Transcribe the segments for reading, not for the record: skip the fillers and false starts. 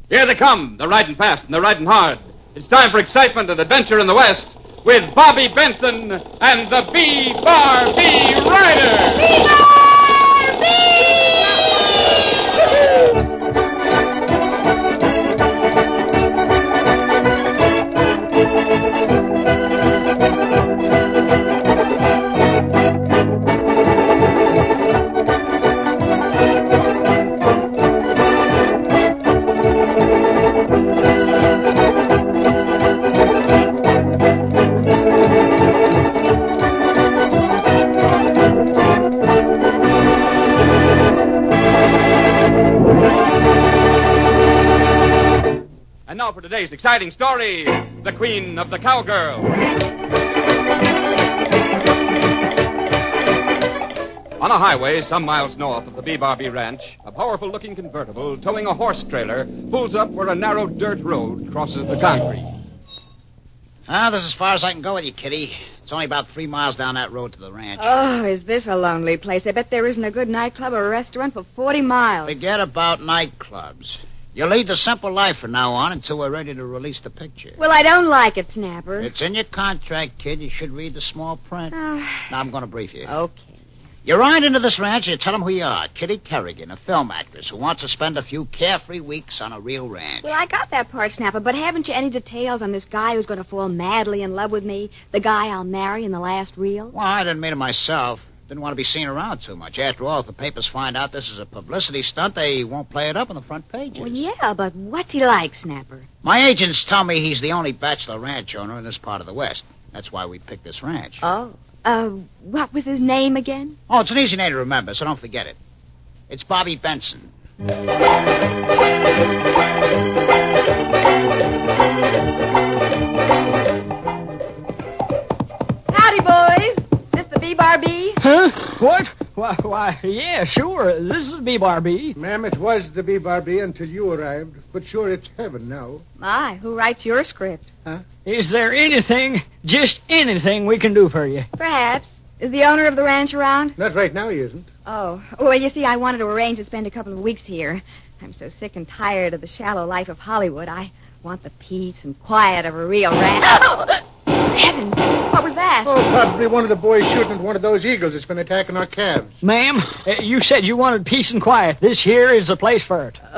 Here they come. They're riding fast and they're riding hard. It's time for excitement and adventure in the West with Bobby Benson and the B-Bar B Riders. B-Bar B! For today's exciting story, The Queen of the Cowgirl. On a highway some miles north of the B-Bar B Ranch, a powerful-looking convertible towing a horse trailer pulls up where a narrow dirt road crosses the concrete. This is as far as I can go with you, Kitty. It's only about 3 miles down that road to the ranch. Oh, is this a lonely place? I bet there isn't a good nightclub or a restaurant for 40 miles. Forget about nightclubs. You lead the simple life from now on until we're ready to release the picture. Well, I don't like it, Snapper. It's in your contract, kid. You should read the small print. Now, I'm going to brief you. Okay. You ride into this ranch and you tell them who you are. Kitty Kerrigan, a film actress who wants to spend a few carefree weeks on a real ranch. Well, I got that part, Snapper, but haven't you any details on this guy who's going to fall madly in love with me? The guy I'll marry in the last reel? Well, I didn't meet him myself. Didn't want to be seen around too much. After all, if the papers find out this is a publicity stunt, they won't play it up on the front pages. Well, yeah, but what's he like, Snapper? My agents tell me he's the only bachelor ranch owner in this part of the West. That's why we picked this ranch. Oh. What was his name again? Oh, it's an easy name to remember, so don't forget it. It's Bobby Benson. Howdy, boys. This the B-Bar B? Huh? What? Why, yeah, sure. This is B-Bar B. Ma'am, it was the B-Bar B until you arrived. But sure, it's heaven now. My, who writes your script? Huh? Is there anything, just anything we can do for you? Perhaps. Is the owner of the ranch around? Not right now, he isn't. Oh. Well, you see, I wanted to arrange to spend a couple of weeks here. I'm so sick and tired of the shallow life of Hollywood. I want the peace and quiet of a real ranch. Oh! Heavens! What was that? Oh, probably one of the boys shooting at one of those eagles that's been attacking our calves. Ma'am, you said you wanted peace and quiet. This here is the place for it.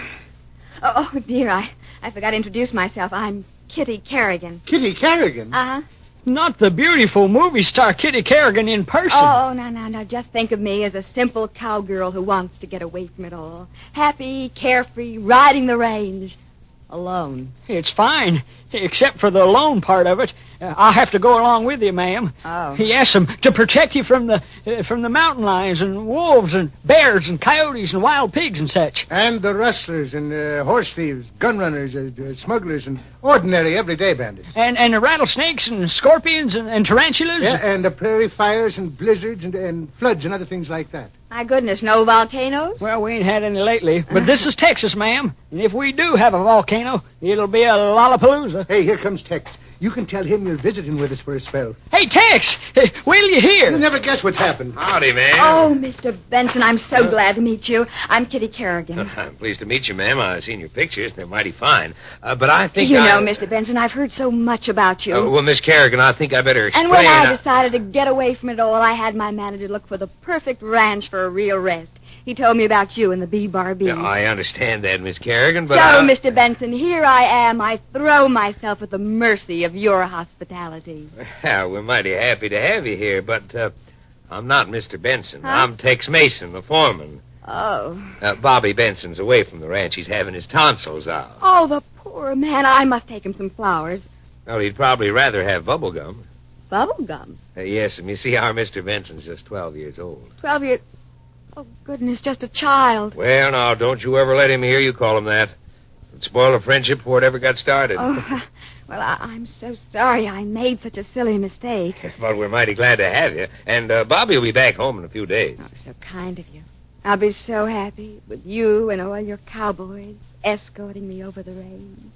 Oh, dear, I forgot to introduce myself. I'm Kitty Kerrigan. Kitty Kerrigan? Uh-huh. Not the beautiful movie star Kitty Kerrigan in person. Oh, no. Just think of me as a simple cowgirl who wants to get away from it all. Happy, carefree, riding the range. Alone. It's fine, except for the alone part of it. I'll have to go along with you, ma'am. Oh. Yes, to protect you from the mountain lions and wolves and bears and coyotes and wild pigs and such. And the rustlers and horse thieves, gun runners, smugglers, and ordinary everyday bandits. And the rattlesnakes and scorpions and tarantulas. Yeah, and the prairie fires and blizzards and floods and other things like that. My goodness, no volcanoes? Well, we ain't had any lately, but this is Texas, ma'am. And if we do have a volcano, it'll be a Lollapalooza. Hey, here comes Tex. You can tell him you're visiting with us for a spell. Hey, Tex, will you hear? You'll never guess what's happened. Howdy, ma'am. Oh, Mr. Benson, I'm so glad to meet you. I'm Kitty Kerrigan. I'm pleased to meet you, ma'am. I've seen your pictures. They're mighty fine. But I think You know, Mr. Benson, I've heard so much about you. Well, Miss Kerrigan, I think I better explain. And when I decided to get away from it all, I had my manager look for the perfect ranch for a real rest. He told me about you and the B-Bar B. Yeah, I understand that, Miss Kerrigan, but Mr. Benson, here I am. I throw myself at the mercy of your hospitality. Well, we're mighty happy to have you here, but I'm not Mr. Benson. Huh? I'm Tex Mason, the foreman. Oh. Bobby Benson's away from the ranch. He's having his tonsils out. Oh, the poor man. I must take him some flowers. Well, he'd probably rather have bubble gum. Bubble gum? Yes, and you see, our Mr. Benson's just 12 years old. 12 years... Oh, goodness, just a child. Well, now, don't you ever let him hear you call him that. It'd spoil a friendship before it ever got started. Oh, well, I'm so sorry I made such a silly mistake. But we're mighty glad to have you. And Bobby will be back home in a few days. Oh, so kind of you. I'll be so happy with you and all your cowboys escorting me over the range.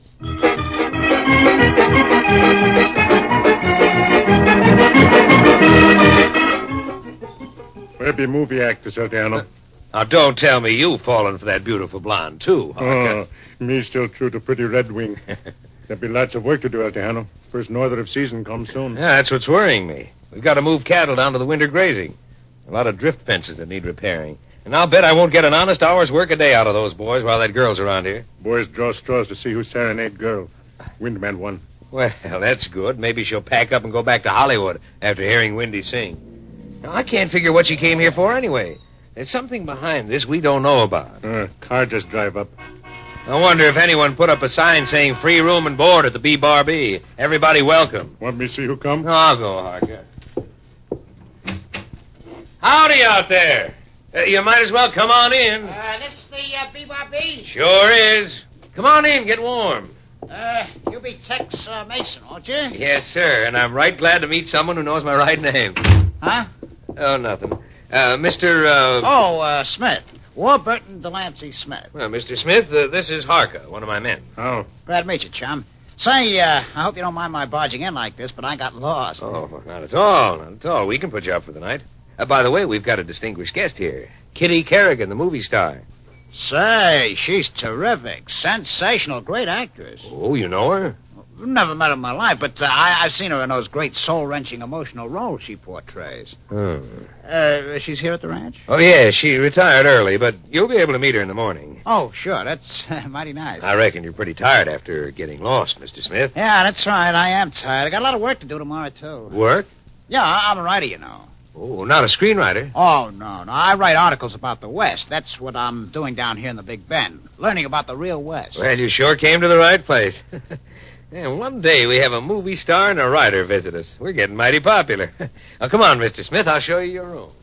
Where be movie actors, Adriano? Now, don't tell me you've fallen for that beautiful blonde, too, Harker. Me still true to pretty Red Wing. There'll be lots of work to do, El Tejano. First norther of season comes soon. Yeah, that's what's worrying me. We've got to move cattle down to the winter grazing. A lot of drift fences that need repairing. And I'll bet I won't get an honest hour's work a day out of those boys while that girl's around here. Boys draw straws to see who serenade girl. Windman won. Well, that's good. Maybe she'll pack up and go back to Hollywood after hearing Windy sing. Now, I can't figure what she came here for anyway. There's something behind this we don't know about. Car just drive up. I wonder if anyone put up a sign saying free room and board at the B-Bar B. Everybody welcome. Want me to see who come? No, I'll go, Harker. Howdy out there. You might as well come on in. This the B-Bar B? Sure is. Come on in, get warm. You be Tex Mason, won't you? Yes, sir, and I'm right glad to meet someone who knows my right name. Huh? Oh, nothing. Mr. Smith. Warburton Delancey Smith. Well, Mr. Smith, this is Harker, one of my men. Oh. Glad to meet you, chum. Say, I hope you don't mind my barging in like this, but I got lost. Oh, not at all, not at all. We can put you up for the night. By the way, we've got a distinguished guest here. Kitty Kerrigan, the movie star. Say, she's terrific. Sensational, great actress. Oh, you know her? Never met her in my life, but I've seen her in those great soul-wrenching emotional roles she portrays. She's here at the ranch? Oh, yeah, she retired early, but you'll be able to meet her in the morning. Oh, sure, that's mighty nice. I reckon you're pretty tired after getting lost, Mr. Smith. Yeah, that's right, I am tired. I got a lot of work to do tomorrow, too. Work? Yeah, I'm a writer, you know. Oh, not a screenwriter. Oh, no. I write articles about the West. That's what I'm doing down here in the Big Bend, learning about the real West. Well, you sure came to the right place. Yeah, one day we have a movie star and a writer visit us. We're getting mighty popular. Now, come on, Mr. Smith. I'll show you your room.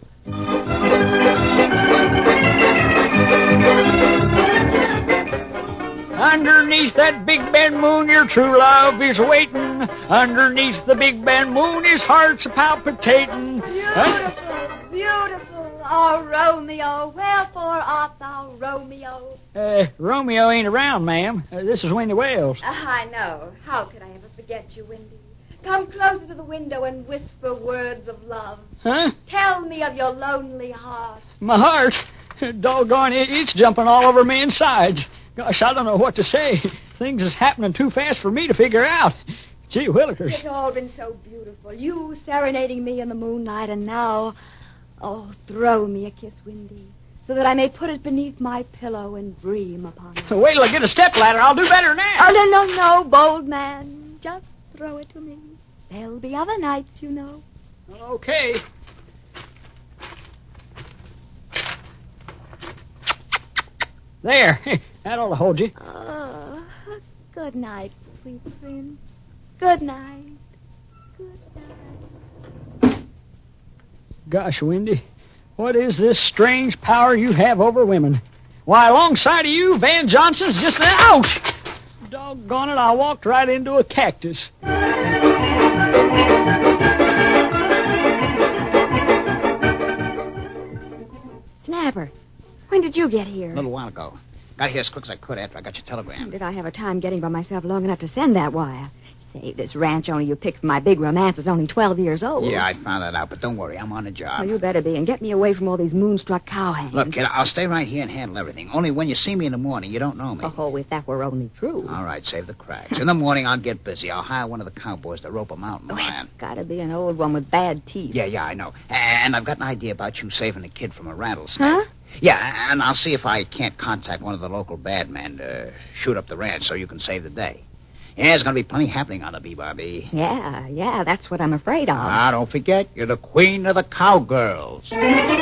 Underneath that Big Bend moon, your true love is waiting. Underneath the Big Bend moon, his heart's a palpitating. Beautiful, beautiful, oh Romeo, wherefore art thou Romeo? Romeo ain't around, ma'am. This is Wendy Wells. I know. How could I ever forget you, Wendy? Come closer to the window and whisper words of love. Huh? Tell me of your lonely heart. My heart? Doggone it, it's jumping all over me insides. Gosh, I don't know what to say. Things is happening too fast for me to figure out. Gee willikers. It's all been so beautiful. You serenading me in the moonlight, and now... Oh, throw me a kiss, Wendy, so that I may put it beneath my pillow and dream upon it. Wait till I get a stepladder. I'll do better now. Oh, no, bold man. Just throw it to me. There'll be other nights, you know. Okay. There. That ought to hold you. Oh, good night, sweet prince. Good night. Good night. Gosh, Wendy, what is this strange power you have over women? Why, alongside of you, Van Johnson's just an ouch! Doggone it, I walked right into a cactus. Snapper, when did you get here? A little while ago. Got here as quick as I could after I got your telegram. Did I have a time getting by myself long enough to send that wire? Say, this ranch owner you picked for my big romance is only 12 years old. Yeah, I found that out, but don't worry, I'm on the job. Well, you better be, and get me away from all these moonstruck cowhands. Look, kid, I'll stay right here and handle everything. Only when you see me in the morning, you don't know me. Oh, if that were only true. All right, save the cracks. In the morning, I'll get busy. I'll hire one of the cowboys to rope a mountain lion. It's gotta be an old one with bad teeth. Yeah, I know. And I've got an idea about you saving the kid from a rattlesnake. Huh? Yeah, and I'll see if I can't contact one of the local bad men to shoot up the ranch so you can save the day. Yeah, there's going to be plenty happening on the B-Bar-B. Yeah, that's what I'm afraid of. Ah, don't forget, you're the queen of the cowgirls.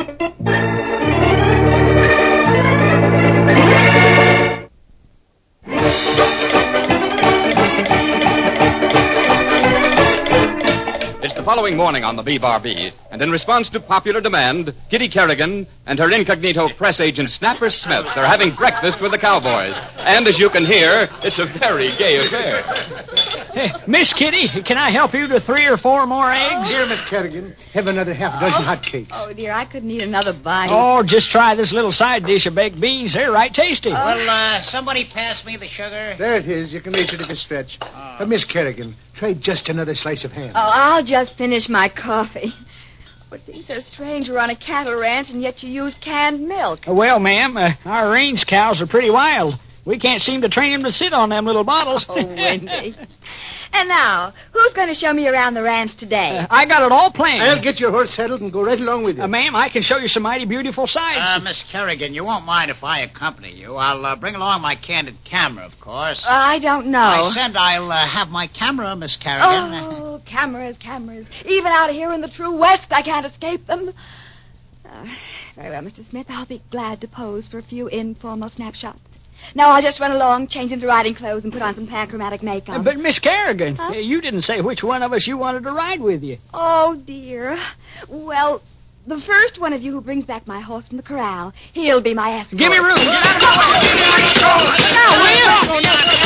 It's the following morning on the B-Bar-B, and in response to popular demand, Kitty Kerrigan and her incognito press agent Snapper Smith are having breakfast with the cowboys. And as you can hear, it's a very gay affair. Hey, Miss Kitty, can I help you to 3 or 4 more eggs? Here, Miss Kerrigan, have another half dozen hot cakes. Oh, dear, I couldn't eat another bite. Oh, just try this little side dish of baked beans. They're right tasty. Well, somebody pass me the sugar. There it is. You can reach it if you stretch. Miss Kerrigan, try just another slice of ham. Oh, I'll just finish my coffee. Well, it seems so strange we're on a cattle ranch, and yet you use canned milk. Well, ma'am, our range cows are pretty wild. We can't seem to train them to sit on them little bottles. Oh, Wendy. And now, who's going to show me around the ranch today? I got it all planned. I'll get your horse saddled and go right along with you. Ma'am, I can show you some mighty beautiful sights. Miss Kerrigan, you won't mind if I accompany you. I'll bring along my candid camera, of course. I don't know. I said I'll have my camera, Miss Kerrigan. Oh, cameras. Even out here in the true West, I can't escape them. Very well, Mr. Smith. I'll be glad to pose for a few informal snapshots. Now I'll just run along, change into riding clothes, and put on some panchromatic makeup. But, Miss Kerrigan, Huh? You didn't say which one of us you wanted to ride with you. Oh, dear. Well, the first one of you who brings back my horse from the corral, he'll be my escort. Give me room. Get out of my way. Now, Will.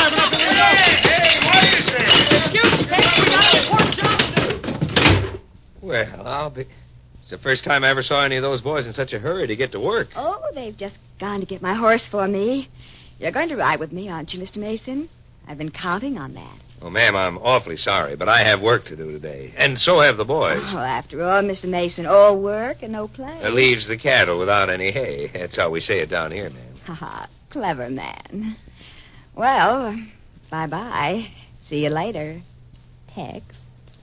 Excuse me, Ted. We got a report job. Well, I'll be... It's the first time I ever saw any of those boys in such a hurry to get to work. Oh, they've just gone to get my horse for me. You're going to ride with me, aren't you, Mr. Mason? I've been counting on that. Oh, ma'am, I'm awfully sorry, but I have work to do today. And so have the boys. Oh, after all, Mr. Mason, all work and no play. It leaves the cattle without any hay. That's how we say it down here, ma'am. Ha ha, clever man. Well, bye-bye. See you later, Tex.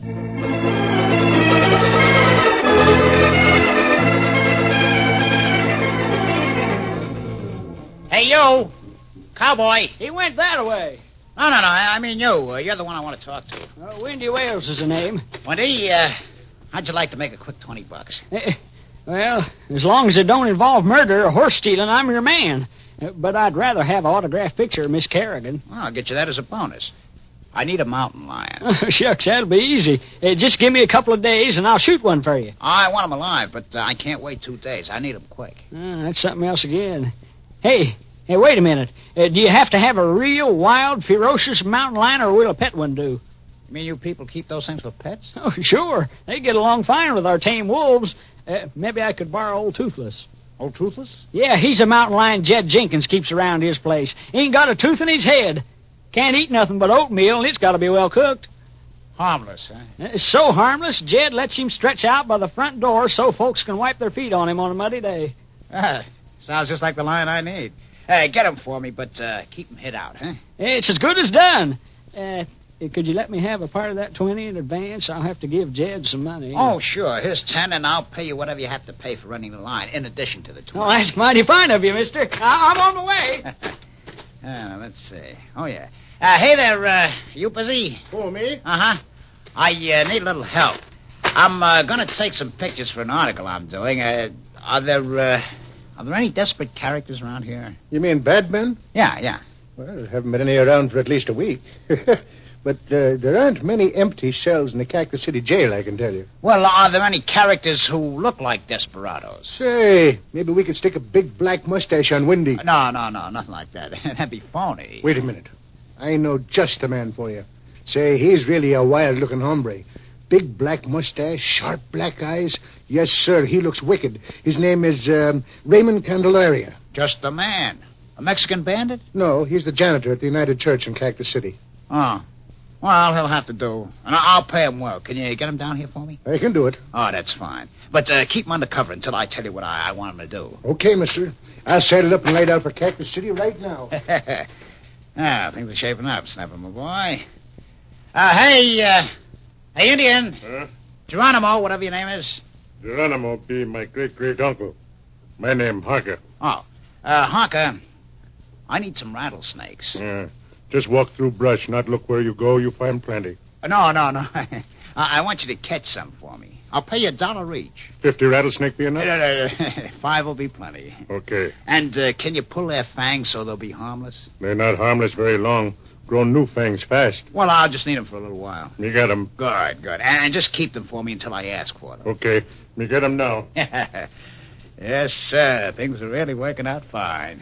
Hey, you! Cowboy! He went that way. No, I mean you. You're the one I want to talk to. Wendy Wales is the name. Wendy, how'd you like to make a quick $20? Well, as long as it don't involve murder or horse stealing, I'm your man. But I'd rather have an autographed picture of Miss Kerrigan. Well, I'll get you that as a bonus. I need a mountain lion. Shucks, that'll be easy. Just give me a couple of days, and I'll shoot one for you. I want him alive, but I can't wait 2 days. I need him quick. That's something else again. Hey, wait a minute. Do you have to have a real, wild, ferocious mountain lion, or will a pet one do? You mean you people keep those things for pets? Oh, sure. They get along fine with our tame wolves. Maybe I could borrow Old Toothless. Old Toothless? Yeah, he's a mountain lion Jed Jenkins keeps around his place. He ain't got a tooth in his head. Can't eat nothing but oatmeal, and it's got to be well cooked. Harmless, huh? It's so harmless, Jed lets him stretch out by the front door so folks can wipe their feet on him on a muddy day. Sounds just like the lion I need. Get him for me, but keep him hid out, huh? It's as good as done. Could you let me have a part of that 20 in advance? I'll have to give Jed some money. Oh, sure. Here's 10, and I'll pay you whatever you have to pay for running the line, in addition to the 20. Oh, that's mighty fine of you, mister. I'm on the way. Let's see. Oh, yeah. Hey there, you busy? Oh, me? Uh-huh. I need a little help. I'm going to take some pictures for an article I'm doing. Are there any desperate characters around here? You mean bad men? Yeah. Well, haven't been any around for at least a week. But there aren't many empty cells in the Cactus City jail, I can tell you. Well, are there any characters who look like desperados? Say, maybe we could stick a big black mustache on Wendy. No, nothing like that. That'd be phony. Wait a minute. I know just the man for you. Say, he's really a wild-looking hombre. Big black mustache, sharp black eyes. Yes, sir, he looks wicked. His name is Raymond Candelaria. Just the man. A Mexican bandit? No, he's the janitor at the United Church in Cactus City. Oh. Well, he'll have to do. And I'll pay him well. Can you get him down here for me? I can do it. Oh, that's fine. But keep him undercover until I tell you what I want him to do. Okay, mister. I'll saddle up and light out for Cactus City right now. Things are shaping up, Snapper, my boy. Hey, Indian. Huh? Geronimo, whatever your name is. Geronimo be my great-great-uncle. My name Harker. Oh, Harker, I need some rattlesnakes. Just walk through brush, not look where you go. You find plenty. No. I want you to catch some for me. I'll pay you $1 each. 50 rattlesnake be enough? 5 will be plenty. Okay. And can you pull their fangs so they'll be harmless? They're not harmless very long. Grow new fangs fast. Well, I'll just need them for a little while. Me get 'em. Good. And just keep them for me until I ask for them. Okay. Me get 'em now. Yes, sir. Things are really working out fine.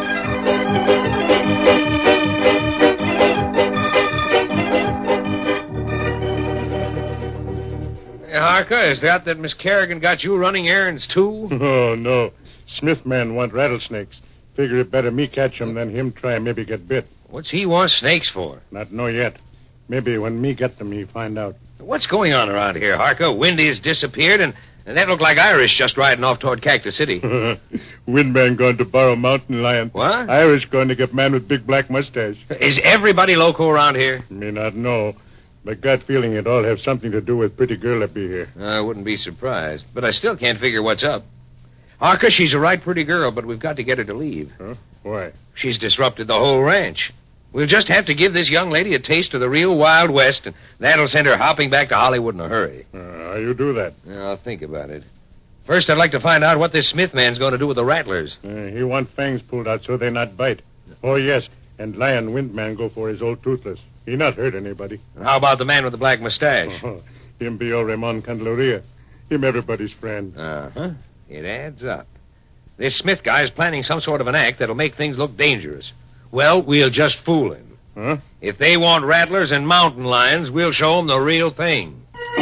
Hey, Harker, is that Miss Kerrigan got you running errands, too? Oh, no. Smith man want rattlesnakes. Figure it better me catch 'em than him try maybe get bit. What's he want snakes for? Not know yet. Maybe when me get them, he find out. What's going on around here, Harker? Wendy has disappeared, and And that looked like Irish just riding off toward Cactus City. Windman going to borrow Mountain Lion. What? Irish going to get man with big black mustache. Is everybody loco around here? May not know. My gut feeling it all have something to do with pretty girl up here. I wouldn't be surprised. But I still can't figure what's up. Harker, she's a right pretty girl, but we've got to get her to leave. Huh? Why? She's disrupted the whole ranch. We'll just have to give this young lady a taste of the real Wild West, and that'll send her hopping back to Hollywood in a hurry. How you do that? I'll think about it. First, I'd like to find out what this Smith man's going to do with the rattlers. He want fangs pulled out so they not bite. Oh, yes. And Lion Windman go for his old Toothless. He not hurt anybody. And how about the man with the black mustache? Him be old Ramon Candelaria. Him everybody's friend. Uh-huh. It adds up. This Smith guy is planning some sort of an act that'll make things look dangerous. Well, we'll just fool him. Huh? If they want rattlers and mountain lions, we'll show them the real thing.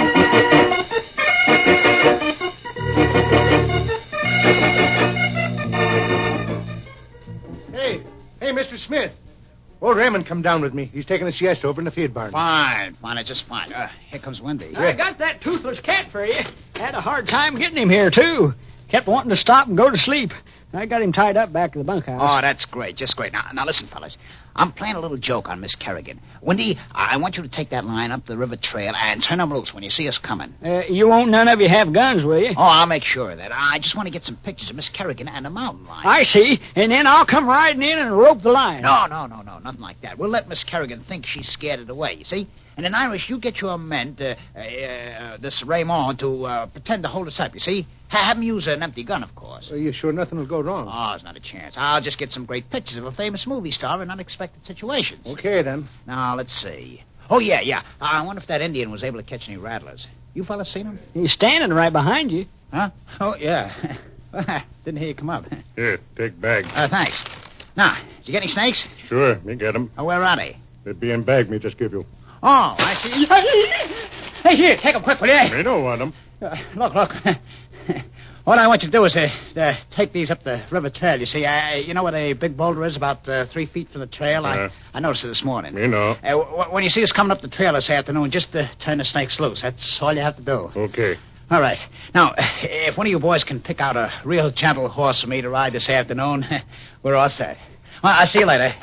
Hey, Mr. Smith. Old Raymond come down with me. He's taking a siesta over in the feed barn. Fine. It's just fine. Here comes Wendy. I got that toothless cat for you. Had a hard time getting him here, too. Kept wanting to stop and go to sleep. I got him tied up back to the bunkhouse. Oh, that's great. Just great. Now listen, fellas. I'm playing a little joke on Miss Kerrigan. Wendy, I want you to take that line up the river trail and turn them loose when you see us coming. You won't none of you have guns, will you? Oh, I'll make sure of that. I just want to get some pictures of Miss Kerrigan and the mountain lion. I see. And then I'll come riding in and rope the lion. No. Nothing like that. We'll let Miss Kerrigan think she's scared it away, you see? And in Irish, you get your men, this Raymond, to pretend to hold us up, you see? Have him use an empty gun, of course. Are you sure nothing will go wrong? Oh, there's not a chance. I'll just get some great pictures of a famous movie star in unexpected situations. Okay, then. Now, let's see. Oh, yeah. I wonder if that Indian was able to catch any rattlers. You fellas seen him? He's standing right behind you. Huh? Oh, yeah. Didn't hear you come up. Here, take bag. Thanks. Now, did you get any snakes? Sure, me get 'em. Where are they? They be in bag me just give you. Oh, I see. Hey, here, take them quick, will you? Me don't want 'em. Look. What I want you to do is take these up the river trail. You see, you know what a big boulder is, about 3 feet from the trail? I noticed it this morning. Me know. When you see us coming up the trail this afternoon, just turn the snakes loose. That's all you have to do. Okay. All right. Now, if one of you boys can pick out a real gentle horse for me to ride this afternoon, we're all set. Well, I'll see you later.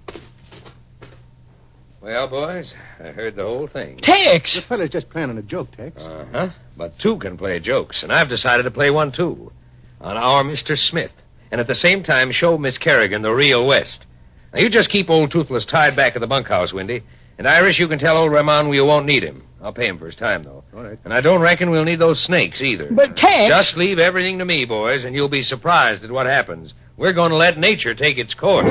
Well, boys, I heard the whole thing. Tex! The fella's just planning a joke, Tex. Uh-huh. But two can play jokes, and I've decided to play one, too. On our Mr. Smith. And at the same time, show Miss Kerrigan the real West. Now, you just keep old Toothless tied back at the bunkhouse, Windy. And Irish, you can tell old Ramon we won't need him. I'll pay him for his time, though. All right. And I don't reckon we'll need those snakes, either. But, Tex... Just leave everything to me, boys, and you'll be surprised at what happens. We're going to let nature take its course.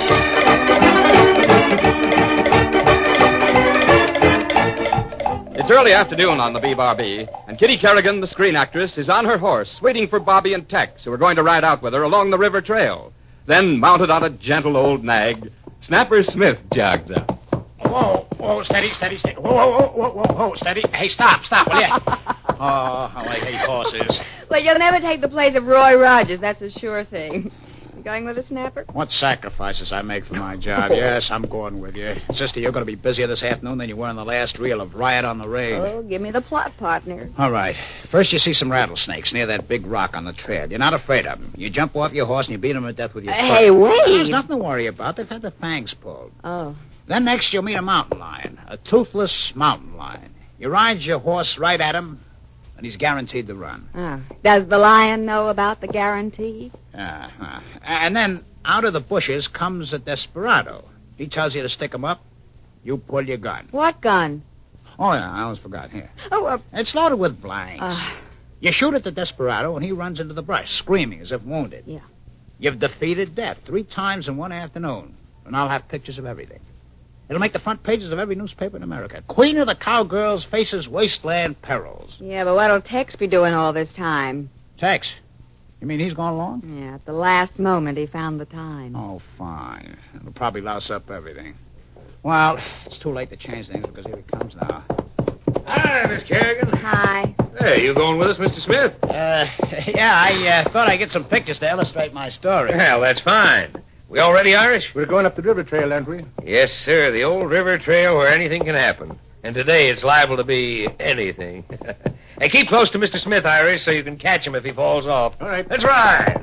It's early afternoon on the B-Bar-B, and Kitty Kerrigan, the screen actress, is on her horse, waiting for Bobby and Tex, who are going to ride out with her along the river trail. Then, mounted on a gentle old nag, Snapper Smith jogs up. Whoa, steady. Whoa, steady. Hey, stop, will you? Oh, how I hate horses. Well, you'll never take the place of Roy Rogers, that's a sure thing. You going with a Snapper? What sacrifices I make for my job. Yes, I'm going with you. Sister, you're going to be busier this afternoon than you were in the last reel of Riot on the Range. Oh, give me the plot, partner. All right. First, you see some rattlesnakes near that big rock on the trail. You're not afraid of them. You jump off your horse and you beat them to death with your foot. Hey, wait. There's nothing to worry about. They've had the fangs pulled. Oh. Then next, you'll meet a mountain lion, a toothless mountain lion. You ride your horse right at him, and he's guaranteed to run. Oh. Does the lion know about the guarantee? And then out of the bushes comes a desperado. He tells you to stick him up. You pull your gun. What gun? Oh, yeah, I almost forgot. Here. Oh, It's loaded with blanks. You shoot at the desperado, and he runs into the brush, screaming as if wounded. Yeah. You've defeated death 3 times in one afternoon, and I'll have pictures of everything. It'll make the front pages of every newspaper in America. Queen of the Cowgirls faces wasteland perils. Yeah, but what'll Tex be doing all this time? Tex, you mean he's gone along? Yeah, at the last moment he found the time. Oh, fine. It'll probably louse up everything. Well, it's too late to change things because here he comes now. Hi, Miss Kerrigan. Hi. Hey, you going with us, Mr. Smith? I thought I'd get some pictures to illustrate my story. Well, that's fine. We all ready, Irish? We're going up the river trail, aren't we? Yes, sir. The old river trail where anything can happen. And today it's liable to be anything. Hey, keep close to Mr. Smith, Irish, so you can catch him if he falls off. All right. Let's ride.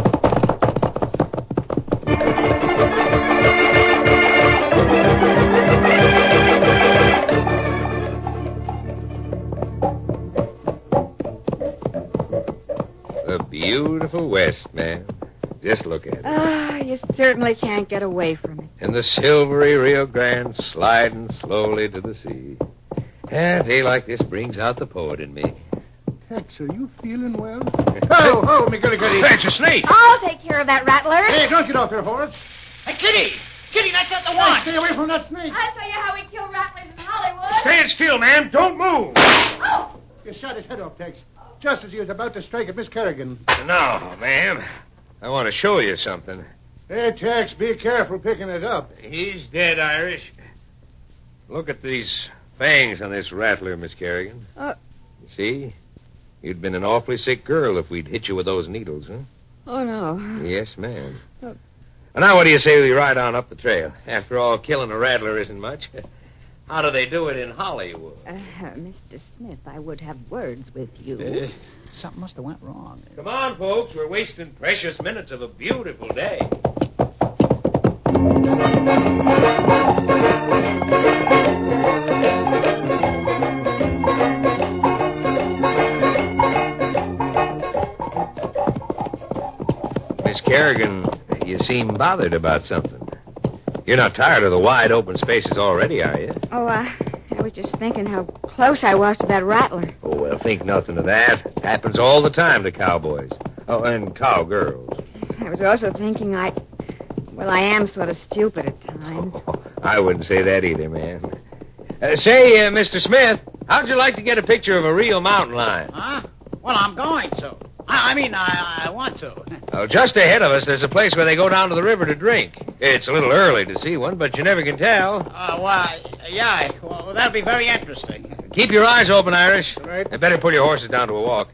The beautiful West, man. Just look at it. You certainly can't get away from it. And the silvery Rio Grande sliding slowly to the sea. And a day like this brings out the poet in me. Tex, are you feeling well? Ho, McGillicuddy. Hey, it's a snake. I'll take care of that rattler. Hey, don't get off your horse. Hey, Kitty! Kitty, that's not the one! Stay away from that snake. I'll show you how we kill rattlers in Hollywood. Stand still, ma'am. Don't move. Oh! You shot his head off, Tex, just as he was about to strike at Miss Kerrigan. No, ma'am. I want to show you something. Hey, Tex, be careful picking it up. He's dead, Irish. Look at these fangs on this rattler, Miss Kerrigan. Oh. You see? You'd been an awfully sick girl if we'd hit you with those needles, huh? Oh, no. Yes, ma'am. Oh. And now what do you say we ride on up the trail? After all, killing a rattler isn't much. How do they do it in Hollywood? Mr. Smith, I would have words with you. Something must have went wrong. Come on, folks. We're wasting precious minutes of a beautiful day. Miss Kerrigan, you seem bothered about something. You're not tired of the wide open spaces already, are you? Oh, I was just thinking how close I was to that rattler. Oh, well, think nothing of that. Happens all the time to cowboys. Oh, and cowgirls. I was also thinking I am sort of stupid at times. Oh, I wouldn't say that either, man. Say, Mr. Smith, how'd you like to get a picture of a real mountain lion? Huh? Well, I'm going to. I want to. Oh, just ahead of us, there's a place where they go down to the river to drink. It's a little early to see one, but you never can tell. Yeah. Well, that'll be very interesting. Keep your eyes open, Irish. All right. And better pull your horses down to a walk.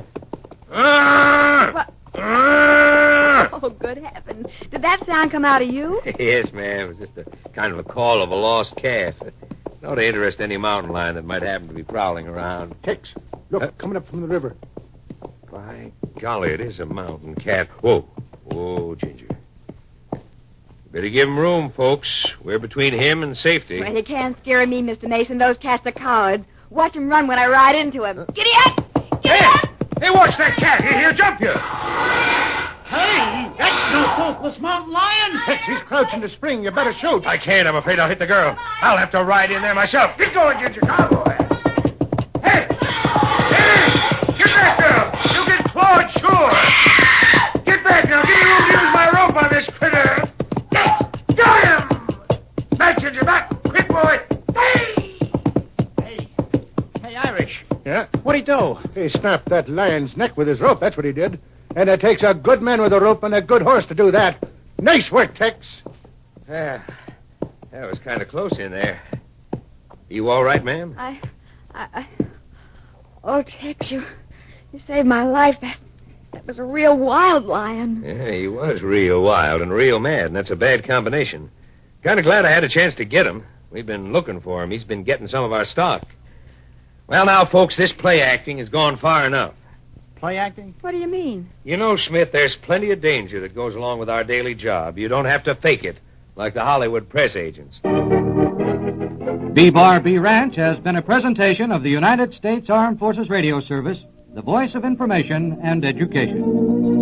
Oh, good heavens. Did that sound come out of you? Yes, ma'am. It was just a kind of a call of a lost calf. It ought to interest any mountain lion that might happen to be prowling around. Tex, look, coming up from the river. By golly, it is a mountain cat. Whoa, Ginger. Better give him room, folks. We're between him and safety. Well, you can't scare me, Mr. Mason. Those cats are cowards. Watch him run when I ride into him. Giddy up! Giddy up! Hey, watch that cat. He'll jump you. Hey, that's no faultless mountain lion. Tex, he's crouching to spring. You better shoot. I can't. I'm afraid I'll hit the girl. I'll have to ride in there myself. Get going, Ginger. Cowboy. Hey! Get back, girl! You'll get clawed, sure. Get back now. Give me room to use my rope on this critter. Got him! Back, Ginger, back. Quick, boy. Hey, Irish. Yeah? What'd he do? He snapped that lion's neck with his rope. That's what he did. And it takes a good man with a rope and a good horse to do that. Nice work, Tex. Yeah, that was kind of close in there. You all right, ma'am? Oh, Tex, you saved my life. That was a real wild lion. Yeah, he was real wild and real mad, and that's a bad combination. Kind of glad I had a chance to get him. We've been looking for him. He's been getting some of our stock. Well, now, folks, this play acting has gone far enough. Play acting? What do you mean? You know, Smith, there's plenty of danger that goes along with our daily job. You don't have to fake it, like the Hollywood press agents. B-Bar-B Ranch has been a presentation of the United States Armed Forces Radio Service, the voice of information and education.